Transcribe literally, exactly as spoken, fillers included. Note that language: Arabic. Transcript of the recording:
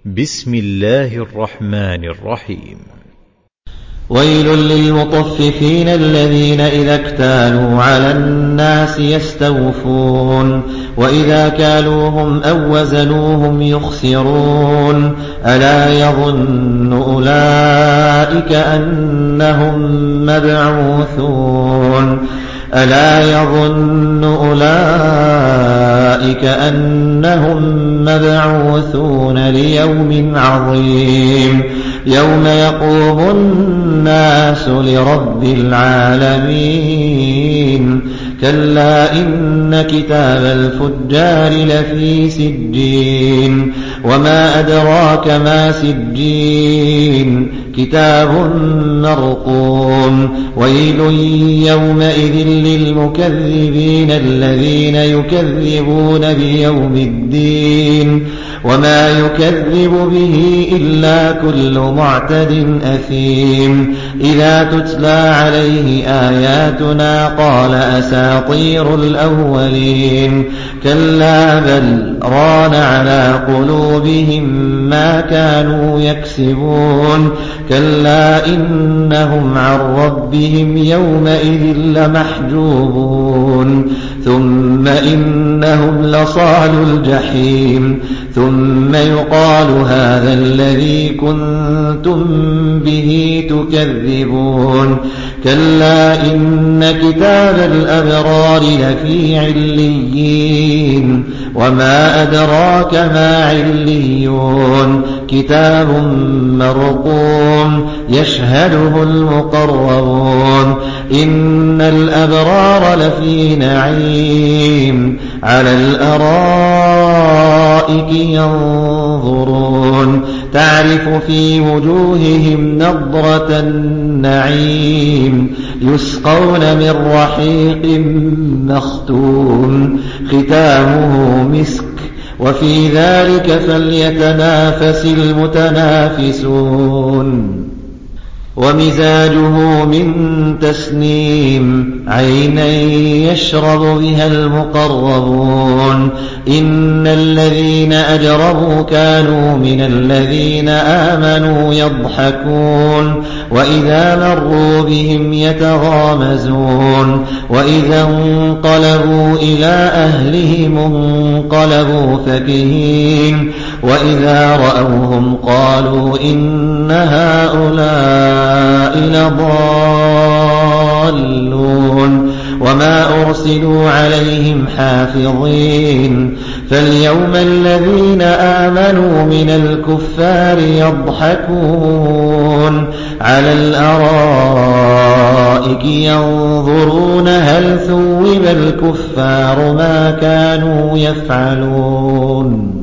بسم الله الرحمن الرحيم. ويل للمطففين الذين إذا اكتالوا على الناس يستوفون وإذا كالوهم أو وزنوهم يخسرون ألا يظن أولئك أنهم مبعوثون ألا يظن أولئك أنهم مبعوثون ليوم عظيم يوم يقوم الناس لرب العالمين كلا إن كتاب الفجار لفي سجين وما أدراك ما سجين كتاب مرقوم ويل يومئذ للمكذبين الذين يكذبون بيوم الدين وما يكذب به إلا كل معتد أثيم إذا تتلى عليه آياتنا قال أساطير الأولين كلا بل ران على قلوبهم ما كانوا يكسبون كلا إنهم عن ربهم يومئذ لمحجوبون ثم إنهم لصال الجحيم ثم يقال هذا الذي كنتم به تكذبون كلا إن كتاب الأبرار لفي عليين وما أدراك ما عليون كتاب مرقوم يشهده المقربون إن الأبرار لفي نعيم على الأرائك ينظرون تعرف في وجوههم نضرة النعيم يسقون من رحيق مختوم ختامه مسك وفي ذلك فليتنافس المتنافسون ومزاجه من تسنيم عينا يشرب بها المقربون إن الذين أجرموا كانوا من الذين آمنوا يضحكون وإذا مروا بهم يتغامزون وإذا انقلبوا إلى أهلهم انقلبوا فكهين وإذا رأوهم قالوا إن هؤلاء لضالون وما أرسلوا عليهم حافظين فاليوم الذين آمنوا من الكفار يضحكون على الأرائك ينظرون هل ثوب الكفار ما كانوا يفعلون.